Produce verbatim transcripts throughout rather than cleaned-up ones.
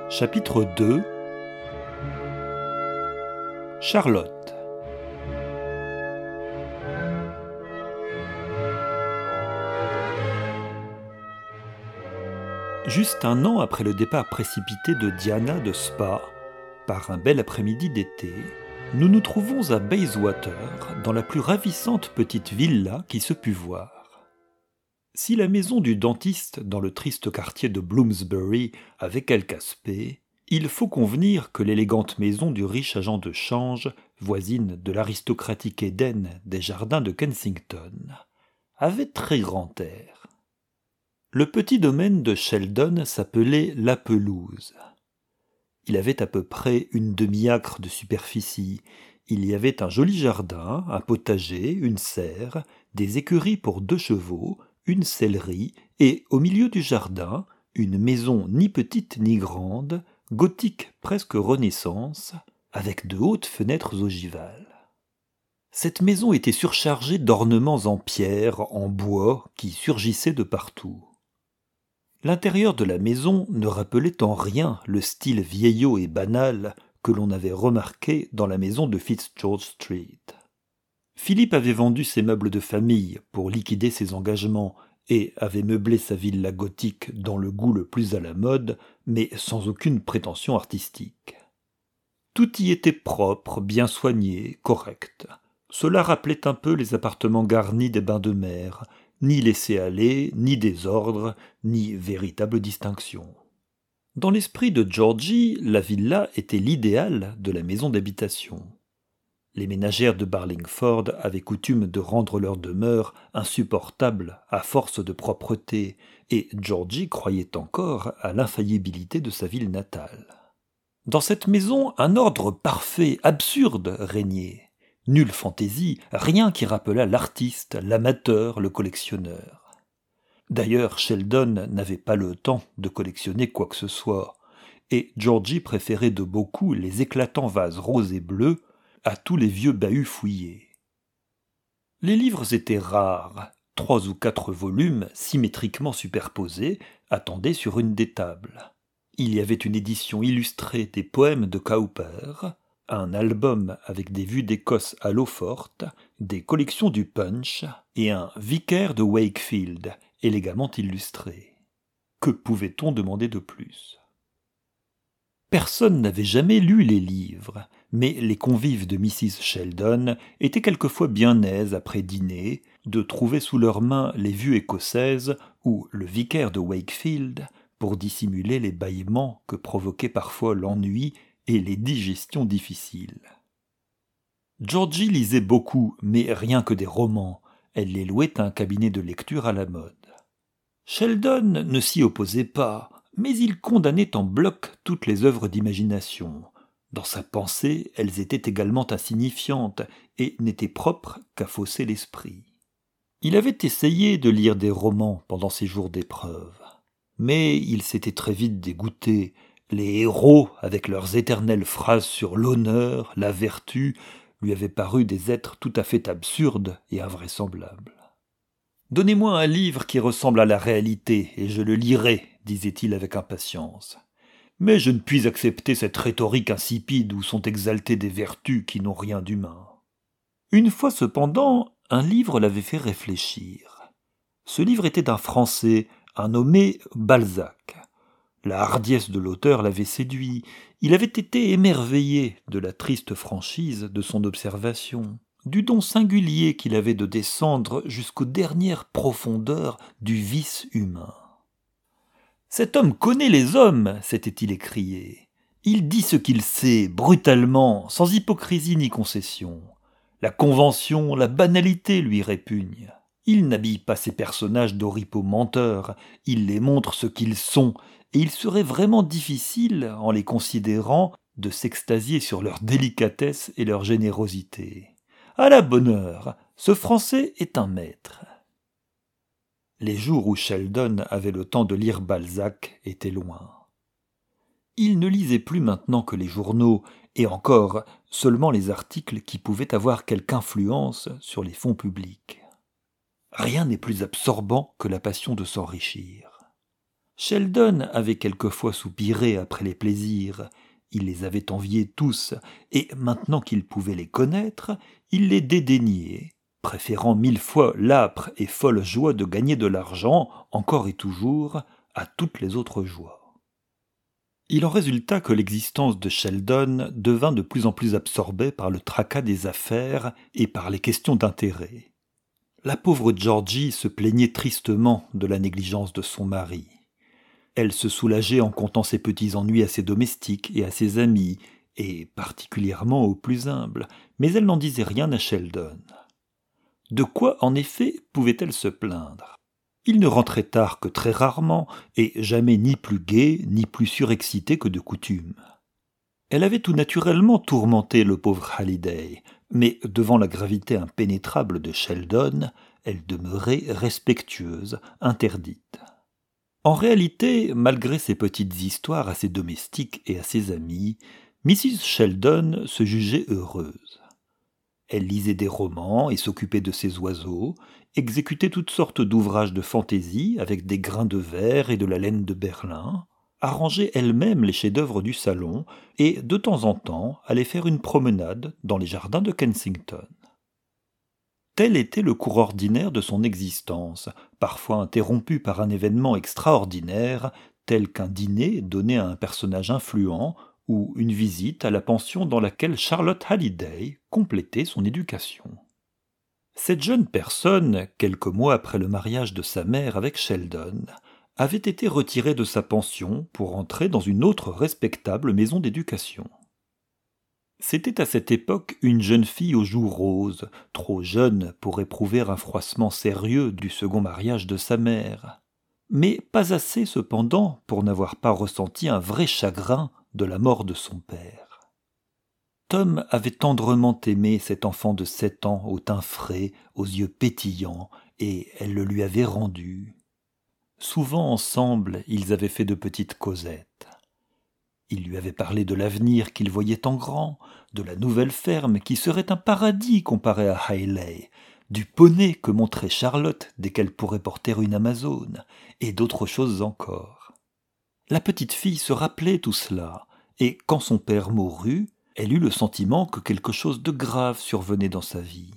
Chapitre deux. Charlotte. Juste un an après le départ précipité de Diana de Spa, par un bel après-midi d'été, nous nous trouvons à Bayswater, dans la plus ravissante petite villa qui se pût voir. Si la maison du dentiste dans le triste quartier de Bloomsbury avait quelque aspect, il faut convenir que l'élégante maison du riche agent de change, voisine de l'aristocratique Éden des jardins de Kensington, avait très grand air. Le petit domaine de Sheldon s'appelait La Pelouse. Il avait à peu près une demi-acre de superficie. Il y avait un joli jardin, un potager, une serre, des écuries pour deux chevaux, une sellerie, et au milieu du jardin, une maison ni petite ni grande, gothique presque Renaissance, avec de hautes fenêtres ogivales. Cette maison était surchargée d'ornements en pierre, en bois, qui surgissaient de partout. L'intérieur de la maison ne rappelait en rien le style vieillot et banal que l'on avait remarqué dans la maison de Fitzgeorge Street. Philippe avait vendu ses meubles de famille pour liquider ses engagements et avait meublé sa villa gothique dans le goût le plus à la mode, mais sans aucune prétention artistique. Tout y était propre, bien soigné, correct. Cela rappelait un peu les appartements garnis des bains de mer, ni laissés-aller, ni désordre, ni véritable distinction. Dans l'esprit de Georgie, la villa était l'idéal de la maison d'habitation. Les ménagères de Barlingford avaient coutume de rendre leur demeure insupportable à force de propreté, et Georgie croyait encore à l'infaillibilité de sa ville natale. Dans cette maison, un ordre parfait, absurde, régnait. Nulle fantaisie, rien qui rappelât l'artiste, l'amateur, le collectionneur. D'ailleurs, Sheldon n'avait pas le temps de collectionner quoi que ce soit, et Georgie préférait de beaucoup les éclatants vases roses et bleus à tous les vieux bahuts fouillés. Les livres étaient rares, trois ou quatre volumes symétriquement superposés attendaient sur une des tables. Il y avait une édition illustrée des poèmes de Cowper, un album avec des vues d'Écosse à l'eau forte, des collections du Punch et un Vicaire de Wakefield, élégamment illustré. Que pouvait-on demander de plus ? Personne n'avait jamais lu les livres, mais les convives de missus Sheldon étaient quelquefois bien aises après dîner de trouver sous leurs mains les vues écossaises ou le Vicaire de Wakefield pour dissimuler les bâillements que provoquaient parfois l'ennui et les digestions difficiles. Georgie lisait beaucoup, mais rien que des romans. Elle les louait à un cabinet de lecture à la mode. Sheldon ne s'y opposait pas, mais il condamnait en bloc toutes les œuvres d'imagination. Dans sa pensée, elles étaient également insignifiantes et n'étaient propres qu'à fausser l'esprit. Il avait essayé de lire des romans pendant ses jours d'épreuve, mais il s'était très vite dégoûté. Les héros, avec leurs éternelles phrases sur l'honneur, la vertu, lui avaient paru des êtres tout à fait absurdes et invraisemblables. « Donnez-moi un livre qui ressemble à la réalité, et je le lirai, » disait-il avec impatience. « Mais je ne puis accepter cette rhétorique insipide où sont exaltées des vertus qui n'ont rien d'humain. » Une fois cependant, un livre l'avait fait réfléchir. Ce livre était d'un Français, un nommé Balzac. La hardiesse de l'auteur l'avait séduit. Il avait été émerveillé de la triste franchise de son observation, du don singulier qu'il avait de descendre jusqu'aux dernières profondeurs du vice humain. « Cet homme connaît les hommes !» s'était-il écrié. « Il dit ce qu'il sait, brutalement, sans hypocrisie ni concession. La convention, la banalité lui répugnent. Il n'habille pas ses personnages d'oripeaux menteurs, il les montre ce qu'ils sont, et il serait vraiment difficile, en les considérant, de s'extasier sur leur délicatesse et leur générosité. À la bonne heure, ce Français est un maître. » Les jours où Sheldon avait le temps de lire Balzac étaient loin. Il ne lisait plus maintenant que les journaux, et encore seulement les articles qui pouvaient avoir quelque influence sur les fonds publics. Rien n'est plus absorbant que la passion de s'enrichir. Sheldon avait quelquefois soupiré après les plaisirs, il les avait enviés tous, et maintenant qu'il pouvait les connaître, il les dédaignait, préférant mille fois l'âpre et folle joie de gagner de l'argent, encore et toujours, à toutes les autres joies. Il en résulta que l'existence de Sheldon devint de plus en plus absorbée par le tracas des affaires et par les questions d'intérêt. La pauvre Georgie se plaignait tristement de la négligence de son mari. Elle se soulageait en contant ses petits ennuis à ses domestiques et à ses amis, et particulièrement aux plus humbles, mais elle n'en disait rien à Sheldon. De quoi, en effet, pouvait-elle se plaindre ? Il ne rentrait tard que très rarement, et jamais ni plus gai, ni plus surexcité que de coutume. Elle avait tout naturellement tourmenté le pauvre Halliday, mais devant la gravité impénétrable de Sheldon, elle demeurait respectueuse, interdite. En réalité, malgré ses petites histoires à ses domestiques et à ses amis, missus Sheldon se jugeait heureuse. Elle lisait des romans et s'occupait de ses oiseaux, exécutait toutes sortes d'ouvrages de fantaisie avec des grains de verre et de la laine de Berlin, arrangeait elle-même les chefs-d'œuvre du salon et, de temps en temps, allait faire une promenade dans les jardins de Kensington. Tel était le cours ordinaire de son existence, parfois interrompu par un événement extraordinaire, tel qu'un dîner donné à un personnage influent ou une visite à la pension dans laquelle Charlotte Halliday complétait son éducation. Cette jeune personne, quelques mois après le mariage de sa mère avec Sheldon, avait été retirée de sa pension pour entrer dans une autre respectable maison d'éducation. C'était à cette époque une jeune fille aux joues roses, trop jeune pour éprouver un froissement sérieux du second mariage de sa mère, mais pas assez cependant pour n'avoir pas ressenti un vrai chagrin de la mort de son père. Tom avait tendrement aimé cet enfant de sept ans au teint frais, aux yeux pétillants, et elle le lui avait rendu. Souvent ensemble, ils avaient fait de petites causettes. Il lui avait parlé de l'avenir qu'il voyait en grand, de la nouvelle ferme qui serait un paradis comparé à Hayley, du poney que montrait Charlotte dès qu'elle pourrait porter une Amazone, et d'autres choses encore. La petite fille se rappelait tout cela, et quand son père mourut, elle eut le sentiment que quelque chose de grave survenait dans sa vie.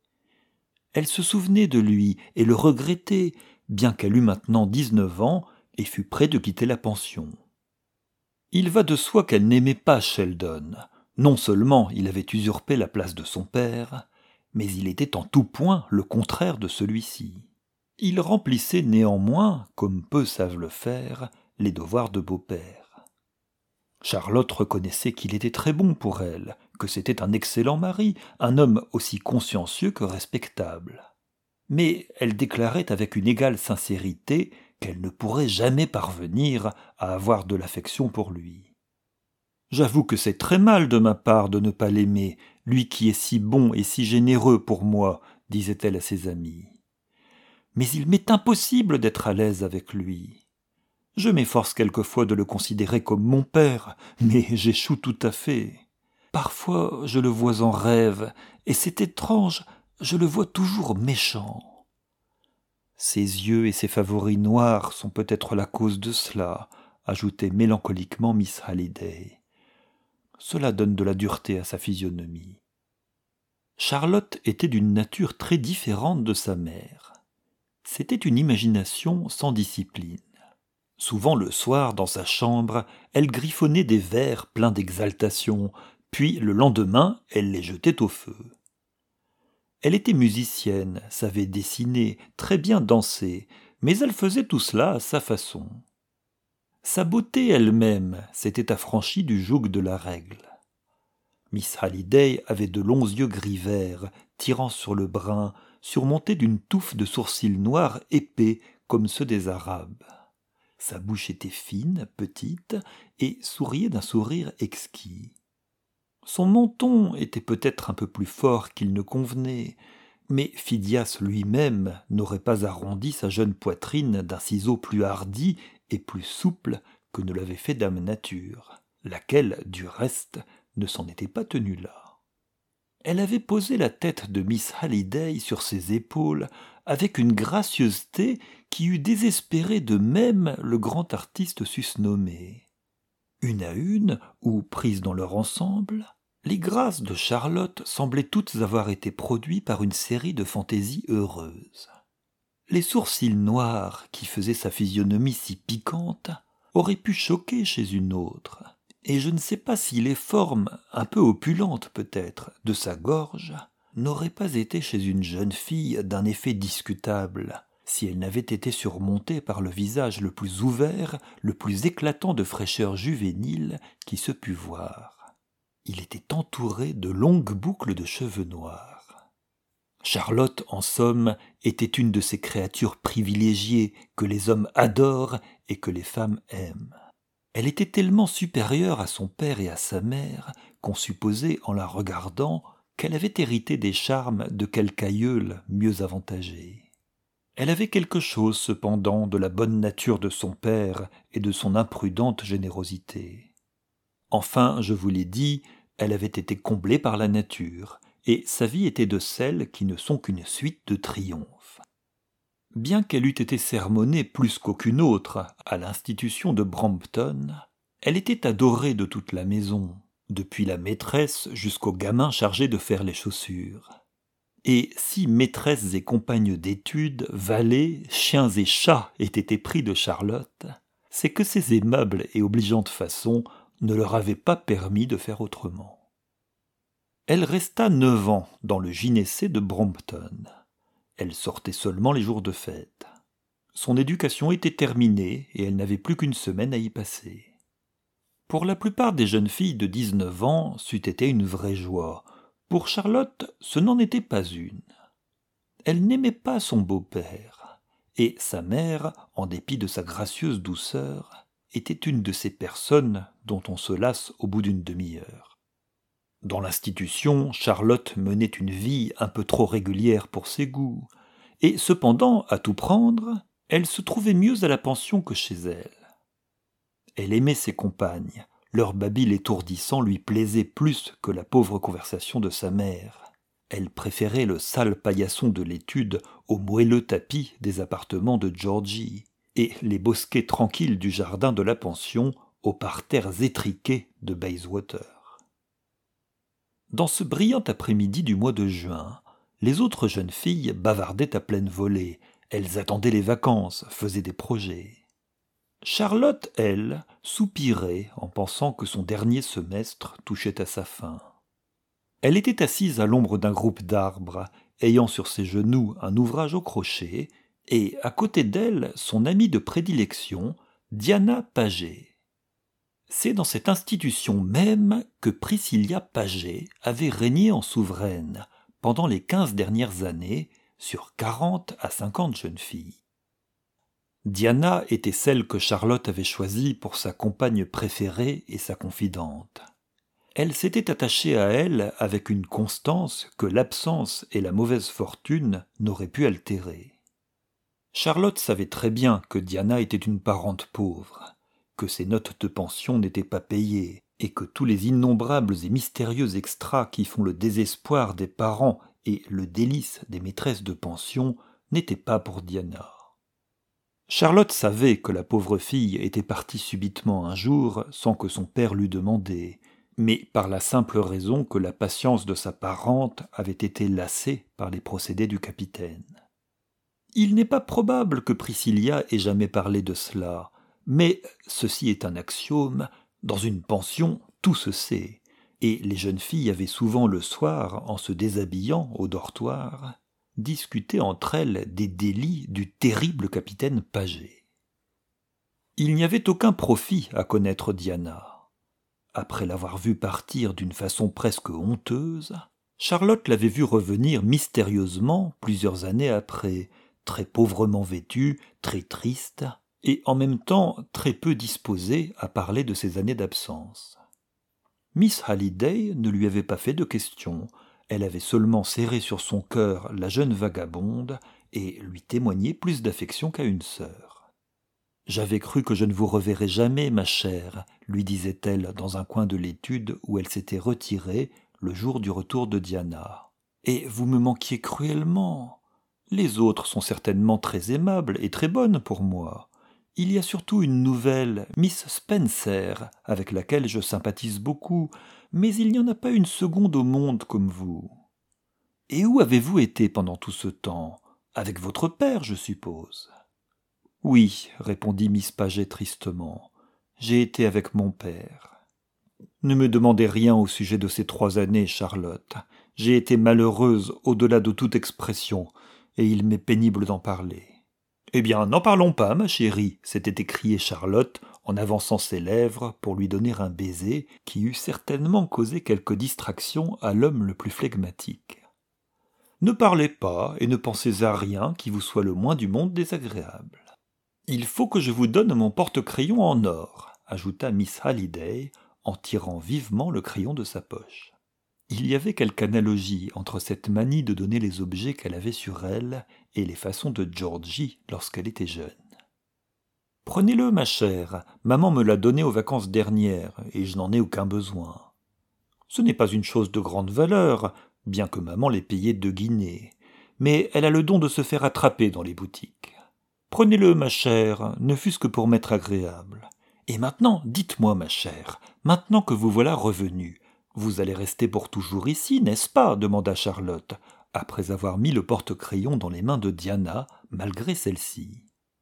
Elle se souvenait de lui et le regrettait, bien qu'elle eût maintenant dix-neuf ans et fût près de quitter la pension. Il va de soi qu'elle n'aimait pas Sheldon. Non seulement il avait usurpé la place de son père, mais il était en tout point le contraire de celui-ci. Il remplissait néanmoins, comme peu savent le faire, les devoirs de beau-père. Charlotte reconnaissait qu'il était très bon pour elle, que c'était un excellent mari, un homme aussi consciencieux que respectable. Mais elle déclarait avec une égale sincérité qu'elle ne pourrait jamais parvenir à avoir de l'affection pour lui. « J'avoue que c'est très mal de ma part de ne pas l'aimer, lui qui est si bon et si généreux pour moi, disait-elle à ses amis. Mais il m'est impossible d'être à l'aise avec lui. Je m'efforce quelquefois de le considérer comme mon père, mais j'échoue tout à fait. Parfois je le vois en rêve, et c'est étrange, je le vois toujours méchant. Ses yeux et ses favoris noirs sont peut-être la cause de cela, ajoutait mélancoliquement Miss Halliday. Cela donne de la dureté à sa physionomie. Charlotte était d'une nature très différente de sa mère. C'était une imagination sans discipline. Souvent le soir, dans sa chambre, elle griffonnait des vers pleins d'exaltation, puis le lendemain, elle les jetait au feu. Elle était musicienne, savait dessiner, très bien danser, mais elle faisait tout cela à sa façon. Sa beauté elle-même s'était affranchie du joug de la règle. Miss Halliday avait de longs yeux gris verts, tirant sur le brun, surmontés d'une touffe de sourcils noirs épais comme ceux des Arabes. Sa bouche était fine, petite, et souriait d'un sourire exquis. Son menton était peut-être un peu plus fort qu'il ne convenait, mais Phidias lui-même n'aurait pas arrondi sa jeune poitrine d'un ciseau plus hardi et plus souple que ne l'avait fait Dame Nature, laquelle, du reste, ne s'en était pas tenue là. Elle avait posé la tête de Miss Halliday sur ses épaules avec une gracieuseté qui eût désespéré de même le grand artiste susnommé. Une à une, ou prises dans leur ensemble, les grâces de Charlotte semblaient toutes avoir été produites par une série de fantaisies heureuses. Les sourcils noirs qui faisaient sa physionomie si piquante auraient pu choquer chez une autre, et je ne sais pas si les formes, un peu opulentes peut-être, de sa gorge n'auraient pas été chez une jeune fille d'un effet discutable, si elle n'avait été surmontée par le visage le plus ouvert, le plus éclatant de fraîcheur juvénile qui se pût voir. Il était entouré de longues boucles de cheveux noirs. Charlotte, en somme, était une de ces créatures privilégiées que les hommes adorent et que les femmes aiment. Elle était tellement supérieure à son père et à sa mère qu'on supposait, en la regardant, qu'elle avait hérité des charmes de quelque aïeul mieux avantagé. Elle avait quelque chose, cependant, de la bonne nature de son père et de son imprudente générosité. Enfin, je vous l'ai dit, elle avait été comblée par la nature, et sa vie était de celles qui ne sont qu'une suite de triomphes. Bien qu'elle eût été sermonnée plus qu'aucune autre à l'institution de Brompton, elle était adorée de toute la maison, depuis la maîtresse jusqu'au gamin chargé de faire les chaussures. Et si maîtresses et compagnes d'études, valets, chiens et chats étaient épris de Charlotte, c'est que ses aimables et obligeantes façons ne leur avaient pas permis de faire autrement. Elle resta neuf ans dans le gynécée de Brompton. Elle sortait seulement les jours de fête. Son éducation était terminée et elle n'avait plus qu'une semaine à y passer. Pour la plupart des jeunes filles de dix-neuf ans, c'eût été une vraie joie. Pour Charlotte, ce n'en était pas une. Elle n'aimait pas son beau-père, et sa mère, en dépit de sa gracieuse douceur, était une de ces personnes dont on se lasse au bout d'une demi-heure. Dans l'institution, Charlotte menait une vie un peu trop régulière pour ses goûts, et cependant, à tout prendre, elle se trouvait mieux à la pension que chez elle. Elle aimait ses compagnes, leur babil étourdissant lui plaisait plus que la pauvre conversation de sa mère. Elle préférait le sale paillasson de l'étude au moelleux tapis des appartements de Georgie, et les bosquets tranquilles du jardin de la pension aux parterres étriqués de Bayswater. Dans ce brillant après-midi du mois de juin, les autres jeunes filles bavardaient à pleine volée. Elles attendaient les vacances, faisaient des projets. Charlotte, elle, soupirait en pensant que son dernier semestre touchait à sa fin. Elle était assise à l'ombre d'un groupe d'arbres, ayant sur ses genoux un ouvrage au crochet, et à côté d'elle son amie de prédilection, Diana Paget. C'est dans cette institution même que Priscilla Paget avait régné en souveraine pendant les quinze dernières années sur quarante à cinquante jeunes filles. Diana était celle que Charlotte avait choisie pour sa compagne préférée et sa confidente. Elle s'était attachée à elle avec une constance que l'absence et la mauvaise fortune n'auraient pu altérer. Charlotte savait très bien que Diana était une parente pauvre, que ses notes de pension n'étaient pas payées, et que tous les innombrables et mystérieux extras qui font le désespoir des parents et le délice des maîtresses de pension n'étaient pas pour Diana. Charlotte savait que la pauvre fille était partie subitement un jour sans que son père l'eût demandé, mais par la simple raison que la patience de sa parente avait été lassée par les procédés du capitaine. Il n'est pas probable que Priscilla ait jamais parlé de cela, mais ceci est un axiome, dans une pension tout se sait, et les jeunes filles avaient souvent le soir, en se déshabillant au dortoir, discuter entre elles des délits du terrible capitaine Paget. Il n'y avait aucun profit à connaître Diana. Après l'avoir vue partir d'une façon presque honteuse, Charlotte l'avait vue revenir mystérieusement plusieurs années après, très pauvrement vêtue, très triste, et en même temps très peu disposée à parler de ses années d'absence. Miss Halliday ne lui avait pas fait de questions. Elle avait seulement serré sur son cœur la jeune vagabonde et lui témoigné plus d'affection qu'à une sœur. « J'avais cru que je ne vous reverrais jamais, ma chère, » lui disait-elle dans un coin de l'étude où elle s'était retirée le jour du retour de Diana. « Et vous me manquiez cruellement. Les autres sont certainement très aimables et très bonnes pour moi. Il y a surtout une nouvelle, Miss Spencer, avec laquelle je sympathise beaucoup, mais il n'y en a pas une seconde au monde comme vous. Et où avez-vous été pendant tout ce temps? Avec votre père, je suppose. Oui, répondit Miss Paget tristement. J'ai été avec mon père. Ne me demandez rien au sujet de ces trois années, Charlotte. J'ai été malheureuse au-delà de toute expression, et il m'est pénible d'en parler. Eh bien, n'en parlons pas, ma chérie, s'était écriée Charlotte en avançant ses lèvres pour lui donner un baiser qui eût certainement causé quelque distraction à l'homme le plus flegmatique. Ne parlez pas et ne pensez à rien qui vous soit le moins du monde désagréable. Il faut que je vous donne mon porte-crayon en or, ajouta Miss Halliday en tirant vivement le crayon de sa poche. Il y avait quelque analogie entre cette manie de donner les objets qu'elle avait sur elle et les façons de Georgie lorsqu'elle était jeune. « Prenez-le, ma chère, maman me l'a donné aux vacances dernières, et je n'en ai aucun besoin. Ce n'est pas une chose de grande valeur, bien que maman l'ait payé deux guinées, mais elle a le don de se faire attraper dans les boutiques. Prenez-le, ma chère, ne fût-ce que pour m'être agréable. Et maintenant, dites-moi, ma chère, maintenant que vous voilà revenue, vous allez rester pour toujours ici, n'est-ce pas? Demanda Charlotte, après avoir mis le porte-crayon dans les mains de Diana, malgré celle-ci.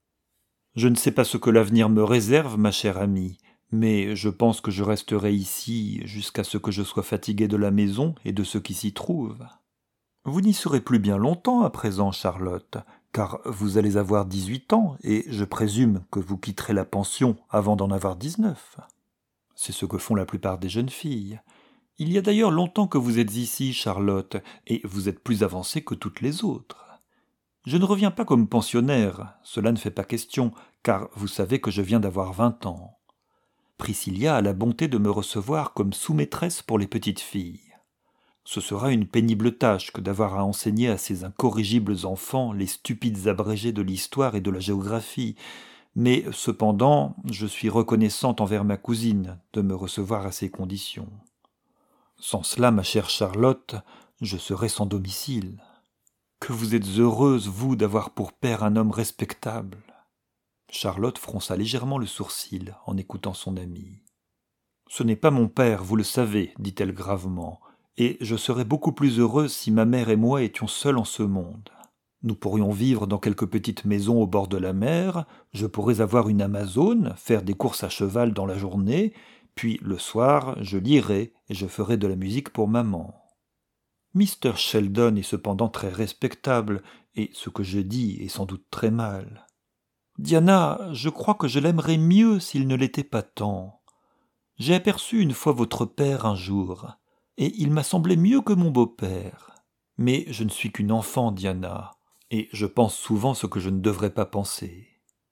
Je ne sais pas ce que l'avenir me réserve, ma chère amie, mais je pense que je resterai ici jusqu'à ce que je sois fatigué de la maison et de ce qui s'y trouve. Vous n'y serez plus bien longtemps à présent, Charlotte, car vous allez avoir dix-huit ans, et je présume que vous quitterez la pension avant d'en avoir dix-neuf. C'est ce que font la plupart des jeunes filles. Il y a d'ailleurs longtemps que vous êtes ici, Charlotte, et vous êtes plus avancée que toutes les autres. Je ne reviens pas comme pensionnaire, cela ne fait pas question, car vous savez que je viens d'avoir vingt ans. Priscilla a la bonté de me recevoir comme sous-maîtresse pour les petites filles. Ce sera une pénible tâche que d'avoir à enseigner à ces incorrigibles enfants les stupides abrégés de l'histoire et de la géographie, mais cependant je suis reconnaissante envers ma cousine de me recevoir à ces conditions. Sans cela, ma chère Charlotte, je serais sans domicile. Que vous êtes heureuse, vous, d'avoir pour père un homme respectable. » Charlotte fronça légèrement le sourcil en écoutant son amie. « Ce n'est pas mon père, vous le savez, dit-elle gravement, et je serais beaucoup plus heureuse si ma mère et moi étions seuls en ce monde. Nous pourrions vivre dans quelque petite maison au bord de la mer, je pourrais avoir une amazone, faire des courses à cheval dans la journée, puis le soir, je lirais et je ferais de la musique pour maman. Mister Sheldon est cependant très respectable, et ce que je dis est sans doute très mal. Diana, je crois que je l'aimerais mieux s'il ne l'était pas tant. J'ai aperçu une fois votre père un jour, et il m'a semblé mieux que mon beau-père. Mais je ne suis qu'une enfant, Diana, et je pense souvent ce que je ne devrais pas penser. »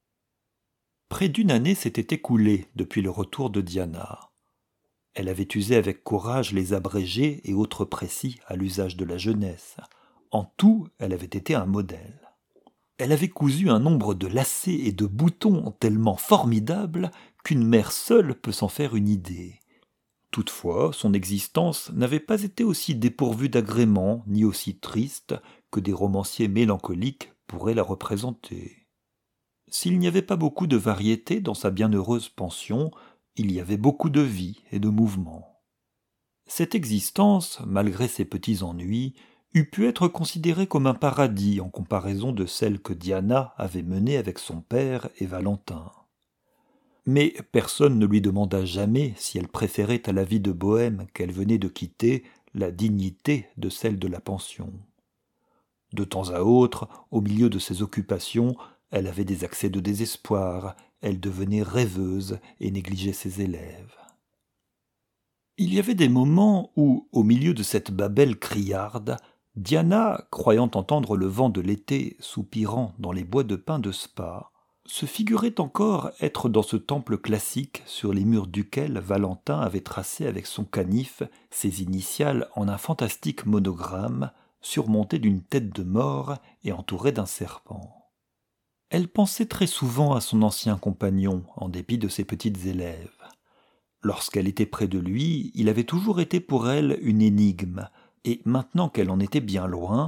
Près d'une année s'était écoulée depuis le retour de Diana. Elle avait usé avec courage les abrégés et autres précis à l'usage de la jeunesse. En tout, elle avait été un modèle. Elle avait cousu un nombre de lacets et de boutons tellement formidables qu'une mère seule peut s'en faire une idée. Toutefois, son existence n'avait pas été aussi dépourvue d'agréments, ni aussi triste que des romanciers mélancoliques pourraient la représenter. S'il n'y avait pas beaucoup de variété dans sa bienheureuse pension, il y avait beaucoup de vie et de mouvement. Cette existence, malgré ses petits ennuis, eût pu être considérée comme un paradis en comparaison de celle que Diana avait menée avec son père et Valentin. Mais personne ne lui demanda jamais si elle préférait à la vie de bohème qu'elle venait de quitter la dignité de celle de la pension. De temps à autre, au milieu de ses occupations, elle avait des accès de désespoir, elle devenait rêveuse et négligeait ses élèves. Il y avait des moments où, au milieu de cette babelle criarde, Diana, croyant entendre le vent de l'été soupirant dans les bois de pin de Spa, se figurait encore être dans ce temple classique sur les murs duquel Valentin avait tracé avec son canif ses initiales en un fantastique monogramme surmonté d'une tête de mort et entouré d'un serpent. Elle pensait très souvent à son ancien compagnon, en dépit de ses petites élèves. Lorsqu'elle était près de lui, il avait toujours été pour elle une énigme, et maintenant qu'elle en était bien loin,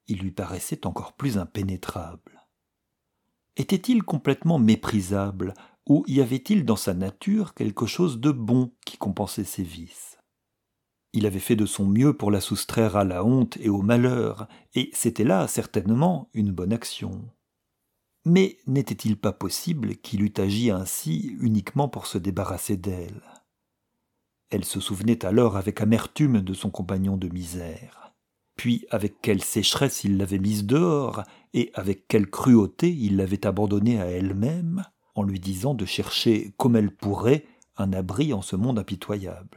il lui paraissait encore plus impénétrable. Était-il complètement méprisable, ou y avait-il dans sa nature quelque chose de bon qui compensait ses vices ? Il avait fait de son mieux pour la soustraire à la honte et au malheur, et c'était là, certainement, une bonne action. Mais n'était-il pas possible qu'il eût agi ainsi uniquement pour se débarrasser d'elle ? Elle se souvenait alors avec amertume de son compagnon de misère. Puis avec quelle sécheresse il l'avait mise dehors, et avec quelle cruauté il l'avait abandonnée à elle-même, en lui disant de chercher comme elle pourrait un abri en ce monde impitoyable.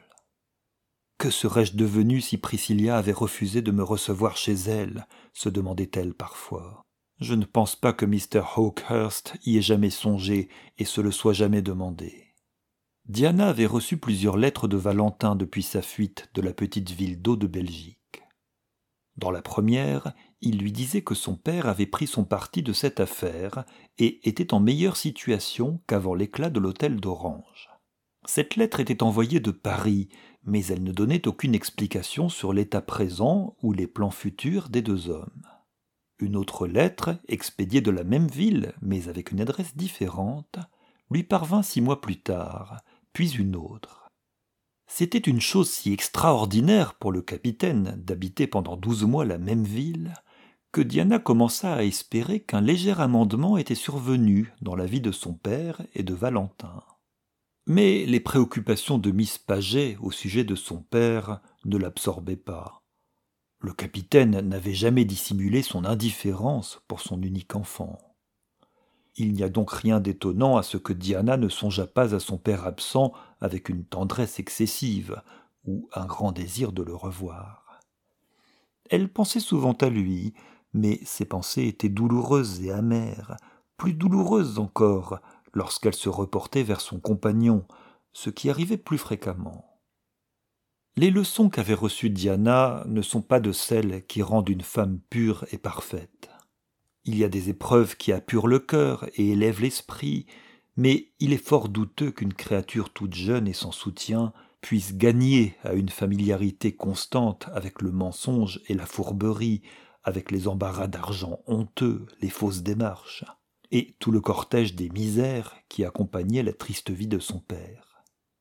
Que serais-je devenue si Priscilla avait refusé de me recevoir chez elle, se demandait-elle parfois. Je ne pense pas que mister Hawkehurst y ait jamais songé et se le soit jamais demandé. Diana avait reçu plusieurs lettres de Valentin depuis sa fuite de la petite ville d'Eau de Belgique. Dans la première, il lui disait que son père avait pris son parti de cette affaire et était en meilleure situation qu'avant l'éclat de l'hôtel d'Orange. Cette lettre était envoyée de Paris, mais elle ne donnait aucune explication sur l'état présent ou les plans futurs des deux hommes. Une autre lettre, expédiée de la même ville, mais avec une adresse différente, lui parvint six mois plus tard, puis une autre. C'était une chose si extraordinaire pour le capitaine d'habiter pendant douze mois la même ville, que Diana commença à espérer qu'un léger amendement était survenu dans la vie de son père et de Valentin. Mais les préoccupations de Miss Paget au sujet de son père ne l'absorbaient pas. Le capitaine n'avait jamais dissimulé son indifférence pour son unique enfant. Il n'y a donc rien d'étonnant à ce que Diana ne songeât pas à son père absent avec une tendresse excessive ou un grand désir de le revoir. Elle pensait souvent à lui, mais ses pensées étaient douloureuses et amères, plus douloureuses encore lorsqu'elle se reportait vers son compagnon, ce qui arrivait plus fréquemment. Les leçons qu'avait reçues Diana ne sont pas de celles qui rendent une femme pure et parfaite. Il y a des épreuves qui apurent le cœur et élèvent l'esprit, mais il est fort douteux qu'une créature toute jeune et sans soutien puisse gagner à une familiarité constante avec le mensonge et la fourberie, avec les embarras d'argent honteux, les fausses démarches, et tout le cortège des misères qui accompagnaient la triste vie de son père.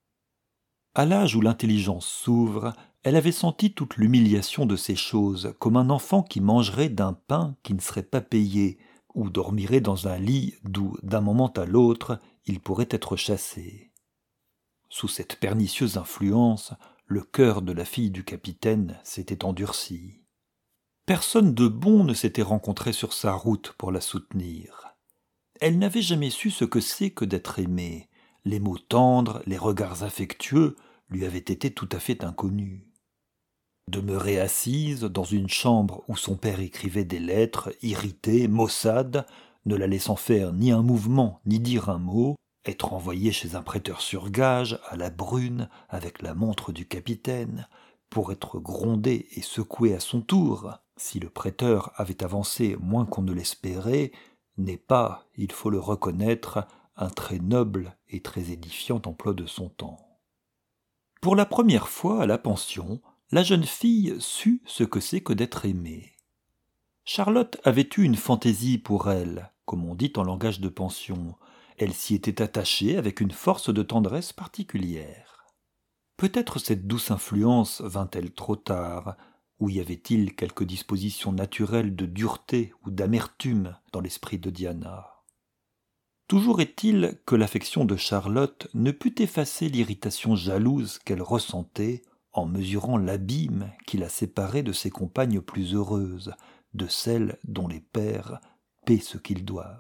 À l'âge où l'intelligence s'ouvre, elle avait senti toute l'humiliation de ces choses, comme un enfant qui mangerait d'un pain qui ne serait pas payé, ou dormirait dans un lit d'où, d'un moment à l'autre, il pourrait être chassé. Sous cette pernicieuse influence, le cœur de la fille du capitaine s'était endurci. Personne de bon ne s'était rencontré sur sa route pour la soutenir. Elle n'avait jamais su ce que c'est que d'être aimée. Les mots tendres, les regards affectueux lui avaient été tout à fait inconnus. Demeurer assise dans une chambre où son père écrivait des lettres, irritée, maussade, ne la laissant faire ni un mouvement ni dire un mot, être envoyée chez un prêteur sur gage, à la brune, avec la montre du capitaine, pour être grondée et secouée à son tour, si le prêteur avait avancé moins qu'on ne l'espérait, n'est pas, il faut le reconnaître, un très noble et très édifiant emploi de son temps. Pour la première fois à la pension, la jeune fille sut ce que c'est que d'être aimée. Charlotte avait eu une fantaisie pour elle, comme on dit en langage de pension. Elle s'y était attachée avec une force de tendresse particulière. Peut-être cette douce influence vint-elle trop tard, ou y avait-il quelque disposition naturelle de dureté ou d'amertume dans l'esprit de Diana. Toujours est-il que l'affection de Charlotte ne put effacer l'irritation jalouse qu'elle ressentait en mesurant l'abîme qui la séparait de ses compagnes plus heureuses, de celles dont les pères paient ce qu'ils doivent.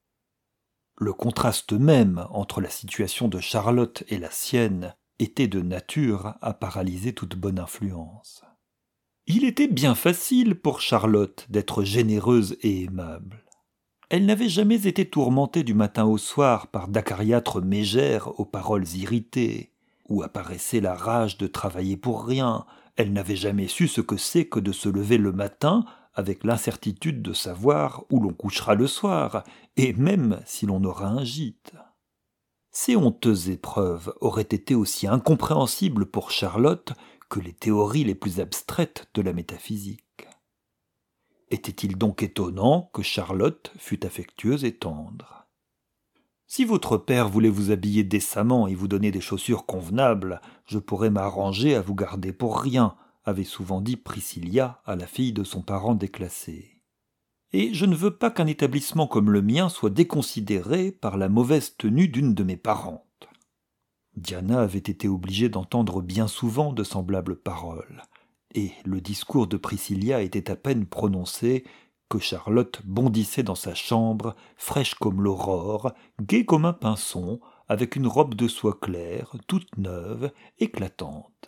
Le contraste même entre la situation de Charlotte et la sienne était de nature à paralyser toute bonne influence. Il était bien facile pour Charlotte d'être généreuse et aimable. Elle n'avait jamais été tourmentée du matin au soir par d'acariâtres mégères aux paroles irritées, où apparaissait la rage de travailler pour rien. Elle n'avait jamais su ce que c'est que de se lever le matin avec l'incertitude de savoir où l'on couchera le soir, et même si l'on aura un gîte. Ces honteuses épreuves auraient été aussi incompréhensibles pour Charlotte que les théories les plus abstraites de la métaphysique. Était-il donc étonnant que Charlotte fût affectueuse et tendre ? Si votre père voulait vous habiller décemment et vous donner des chaussures convenables, je pourrais m'arranger à vous garder pour rien, avait souvent dit Priscilla à la fille de son parent déclassé. Et je ne veux pas qu'un établissement comme le mien soit déconsidéré par la mauvaise tenue d'une de mes parentes. Diana avait été obligée d'entendre bien souvent de semblables paroles, et le discours de Priscilla était à peine prononcé que Charlotte bondissait dans sa chambre, fraîche comme l'aurore, gaie comme un pinson, avec une robe de soie claire, toute neuve, éclatante.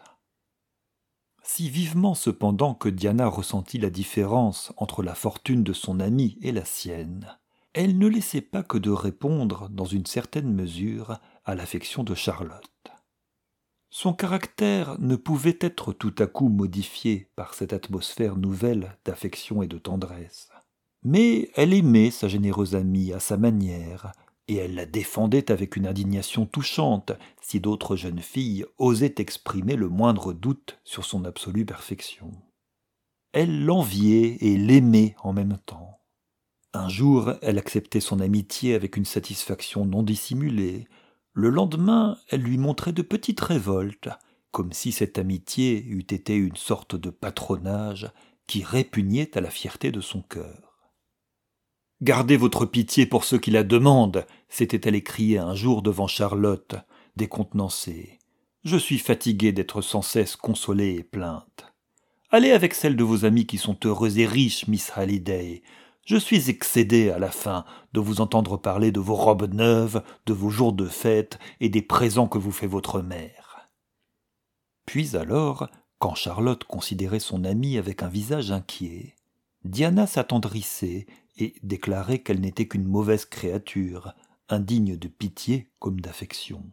Si vivement cependant que Diana ressentit la différence entre la fortune de son amie et la sienne, elle ne laissait pas que de répondre, dans une certaine mesure, à l'affection de Charlotte. Son caractère ne pouvait être tout à coup modifié par cette atmosphère nouvelle d'affection et de tendresse. Mais elle aimait sa généreuse amie à sa manière, et elle la défendait avec une indignation touchante si d'autres jeunes filles osaient exprimer le moindre doute sur son absolue perfection. Elle l'enviait et l'aimait en même temps. Un jour, elle acceptait son amitié avec une satisfaction non dissimulée. Le lendemain, elle lui montrait de petites révoltes, comme si cette amitié eût été une sorte de patronage qui répugnait à la fierté de son cœur. « Gardez votre pitié pour ceux qui la demandent !» s'était-elle écriée un jour devant Charlotte, décontenancée. « Je suis fatiguée d'être sans cesse consolée et plainte. Allez avec celle de vos amis qui sont heureux et riches, Miss Halliday. Je suis excédé à la fin de vous entendre parler de vos robes neuves, de vos jours de fête et des présents que vous fait votre mère. » Puis alors, quand Charlotte considérait son amie avec un visage inquiet, Diana s'attendrissait et déclarait qu'elle n'était qu'une mauvaise créature, indigne de pitié comme d'affection.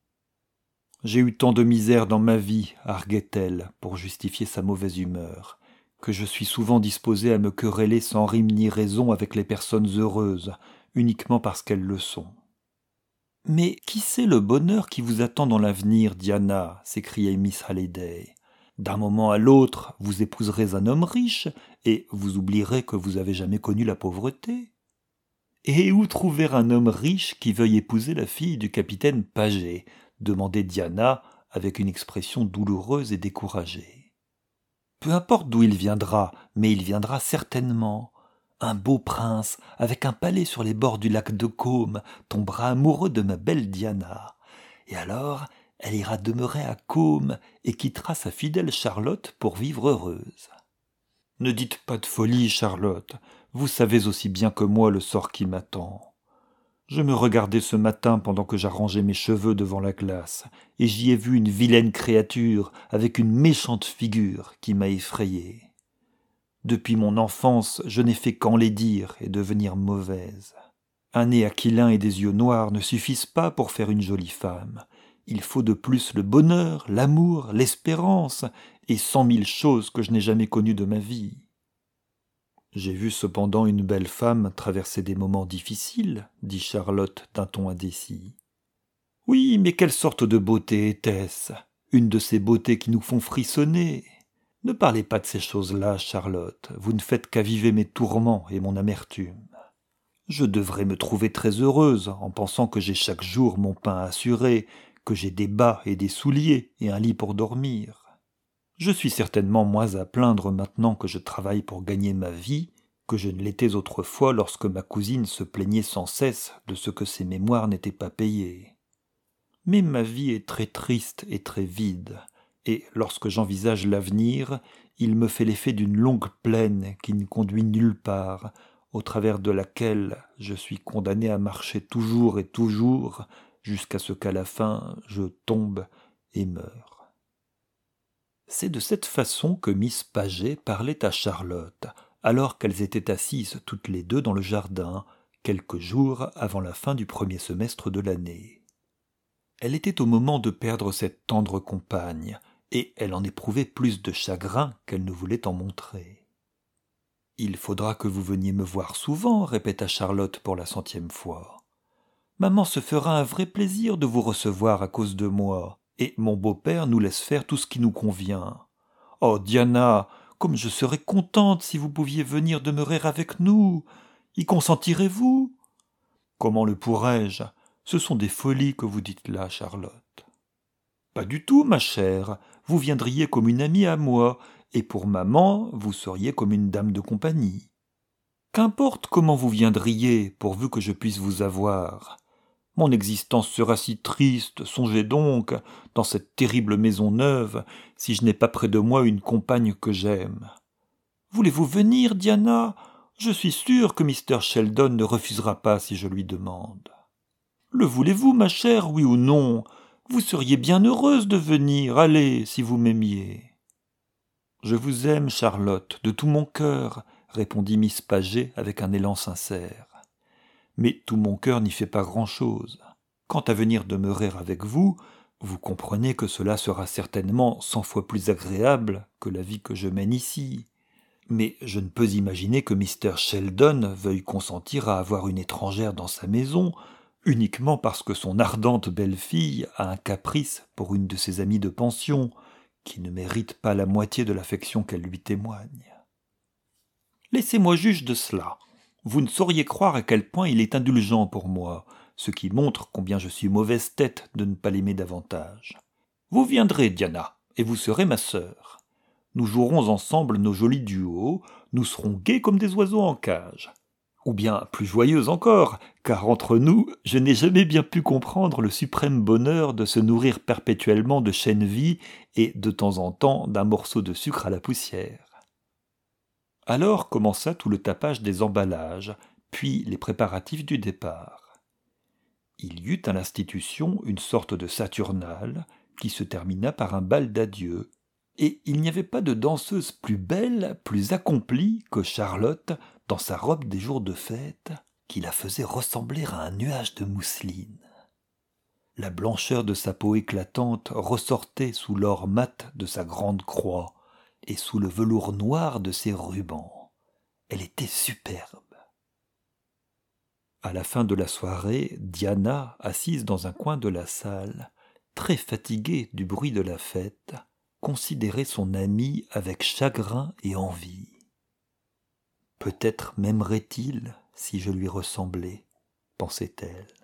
« J'ai eu tant de misère dans ma vie, arguait-elle, pour justifier sa mauvaise humeur, que je suis souvent disposée à me quereller sans rime ni raison avec les personnes heureuses, uniquement parce qu'elles le sont. »« Mais qui sait le bonheur qui vous attend dans l'avenir, Diana ?» s'écriait Miss Halliday. « D'un moment à l'autre, vous épouserez un homme riche, et vous oublierez que vous avez jamais connu la pauvreté. » « Et où trouver un homme riche qui veuille épouser la fille du capitaine Paget ?» demandait Diana avec une expression douloureuse et découragée. « Peu importe d'où il viendra, mais il viendra certainement. Un beau prince, avec un palais sur les bords du lac de Caume, tombera amoureux de ma belle Diana. Et alors, elle ira demeurer à Caume et quittera sa fidèle Charlotte pour vivre heureuse. » « Ne dites pas de folie, Charlotte. Vous savez aussi bien que moi le sort qui m'attend. Je me regardais ce matin pendant que j'arrangeais mes cheveux devant la glace, et j'y ai vu une vilaine créature avec une méchante figure qui m'a effrayé. Depuis mon enfance, je n'ai fait qu'enlaidir et devenir mauvaise. Un nez aquilin et des yeux noirs ne suffisent pas pour faire une jolie femme. Il faut de plus le bonheur, l'amour, l'espérance, et cent mille choses que je n'ai jamais connues de ma vie. J'ai vu cependant une belle femme traverser des moments difficiles, dit Charlotte d'un ton indécis. Oui, mais quelle sorte de beauté était-ce ? Une de ces beautés qui nous font frissonner. Ne parlez pas de ces choses-là, Charlotte, vous ne faites qu'aviver mes tourments et mon amertume. Je devrais me trouver très heureuse en pensant que j'ai chaque jour mon pain assuré, que j'ai des bas et des souliers et un lit pour dormir. Je suis certainement moins à plaindre maintenant que je travaille pour gagner ma vie que je ne l'étais autrefois lorsque ma cousine se plaignait sans cesse de ce que ses mémoires n'étaient pas payés. Mais ma vie est très triste et très vide, et lorsque j'envisage l'avenir, il me fait l'effet d'une longue plaine qui ne conduit nulle part, au travers de laquelle je suis condamné à marcher toujours et toujours, jusqu'à ce qu'à la fin je tombe et meure. C'est de cette façon que Miss Paget parlait à Charlotte, alors qu'elles étaient assises toutes les deux dans le jardin, quelques jours avant la fin du premier semestre de l'année. Elle était au moment de perdre cette tendre compagne, et elle en éprouvait plus de chagrin qu'elle ne voulait en montrer. « Il faudra que vous veniez me voir souvent, » répéta Charlotte pour la centième fois. « Maman se fera un vrai plaisir de vous recevoir à cause de moi, et mon beau-père nous laisse faire tout ce qui nous convient. Oh, Diana, comme je serais contente si vous pouviez venir demeurer avec nous. Y consentirez-vous » ?»« Comment le pourrais-je ? Ce sont des folies que vous dites là, Charlotte. »« Pas du tout, ma chère. Vous viendriez comme une amie à moi, et pour maman, vous seriez comme une dame de compagnie. Qu'importe comment vous viendriez, pourvu que je puisse vous avoir. Mon existence sera si triste, songez donc, dans cette terrible maison neuve, si je n'ai pas près de moi une compagne que j'aime. Voulez-vous venir, Diana ? Je suis sûr que mister Sheldon ne refusera pas si je lui demande. Le voulez-vous, ma chère, oui ou non ? Vous seriez bien heureuse de venir, allez, si vous m'aimiez. Je vous aime, Charlotte, de tout mon cœur, répondit Miss Paget avec un élan sincère. Mais tout mon cœur n'y fait pas grand-chose. Quant à venir demeurer avec vous, vous comprenez que cela sera certainement cent fois plus agréable que la vie que je mène ici. Mais je ne peux imaginer que mister Sheldon veuille consentir à avoir une étrangère dans sa maison, uniquement parce que son ardente belle-fille a un caprice pour une de ses amies de pension, qui ne mérite pas la moitié de l'affection qu'elle lui témoigne. Laissez-moi juge de cela. Vous ne sauriez croire à quel point il est indulgent pour moi, ce qui montre combien je suis mauvaise tête de ne pas l'aimer davantage. Vous viendrez, Diana, et vous serez ma sœur. Nous jouerons ensemble nos jolis duos, nous serons gais comme des oiseaux en cage. Ou bien plus joyeux encore, car entre nous, je n'ai jamais bien pu comprendre le suprême bonheur de se nourrir perpétuellement de chènevis et, de temps en temps, d'un morceau de sucre à la poussière. Alors commença tout le tapage des emballages, puis les préparatifs du départ. Il y eut à l'institution une sorte de saturnale qui se termina par un bal d'adieu, et il n'y avait pas de danseuse plus belle, plus accomplie que Charlotte dans sa robe des jours de fête, qui la faisait ressembler à un nuage de mousseline. La blancheur de sa peau éclatante ressortait sous l'or mat de sa grande croix et sous le velours noir de ses rubans. Elle était superbe. À la fin de la soirée, Diana, assise dans un coin de la salle, très fatiguée du bruit de la fête, considérait son amie avec chagrin et envie. Peut-être m'aimerait-il si je lui ressemblais, pensait-elle.